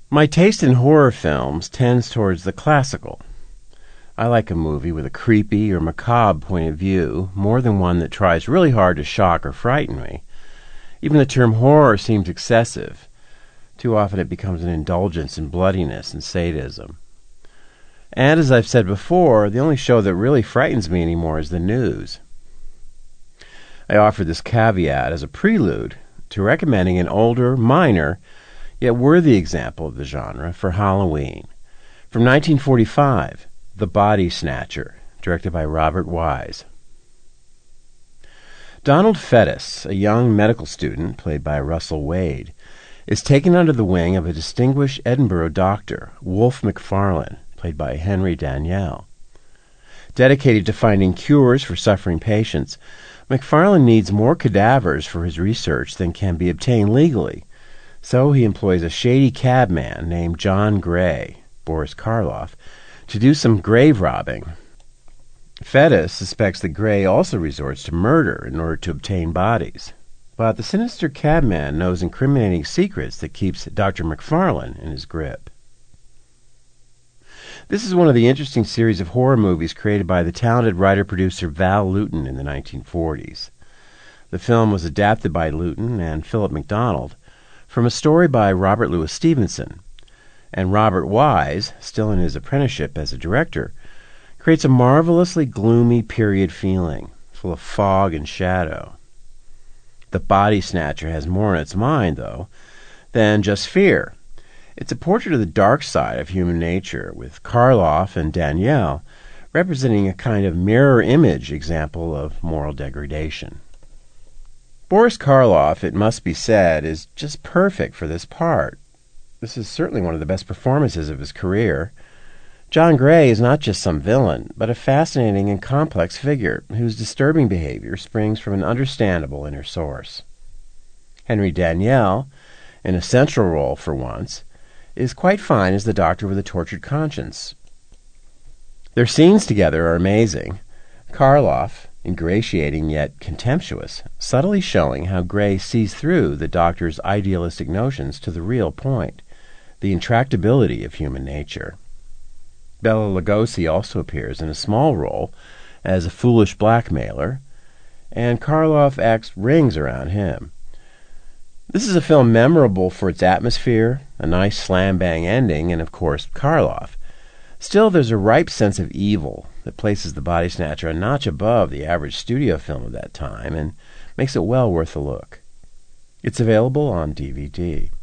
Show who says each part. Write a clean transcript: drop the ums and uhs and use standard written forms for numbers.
Speaker 1: My taste in horror films tends towards the classical. I like a movie with a creepy or macabre point of view more than one that tries really hard to shock or frighten me. Even the term horror seems excessive. Too often it becomes an indulgence in bloodiness and sadism. And as I've said before, the only show that really frightens me anymore is the news. I offer this caveat as a prelude to recommending an older, minor, yet worthy example of the genre for Halloween. From 1945, The Body Snatcher, directed by Robert Wise. Donald Fettus, a young medical student, played by Russell Wade, is taken under the wing of a distinguished Edinburgh doctor, Wolfe McFarlane, played by Henry Daniell. Dedicated to finding cures for suffering patients, McFarlane needs more cadavers for his research than can be obtained legally, so he employs a shady cabman named John Gray, Boris Karloff, to do some grave robbing. Fettus suspects that Gray also resorts to murder in order to obtain bodies, but the sinister cabman knows incriminating secrets that keeps Dr. McFarlane in his grip. This is one of the interesting series of horror movies created by the talented writer-producer Val Lewton in the 1940s. The film was adapted by Lewton and Philip MacDonald from a story by Robert Louis Stevenson, and Robert Wise, still in his apprenticeship as a director, creates a marvelously gloomy period feeling, full of fog and shadow. The Body Snatcher has more on its mind, though, than just fear. It's a portrait of the dark side of human nature, with Karloff and Daniell representing a kind of mirror image example of moral degradation. Boris Karloff, it must be said, is just perfect for this part. This is certainly one of the best performances of his career. John Gray is not just some villain, but a fascinating and complex figure whose disturbing behavior springs from an understandable inner source. Henry Daniell, in a central role for once, is quite fine as the doctor with a tortured conscience. Their scenes together are amazing. Karloff, ingratiating yet contemptuous, subtly showing how Gray sees through the doctor's idealistic notions to the real point, the intractability of human nature. Bela Lugosi also appears in a small role as a foolish blackmailer, and Karloff acts rings around him. This is a film memorable for its atmosphere, a nice slam-bang ending, and of course Karloff. Still, there's a ripe sense of evil that places The Body Snatcher a notch above the average studio film of that time and makes it well worth a look. It's available on DVD.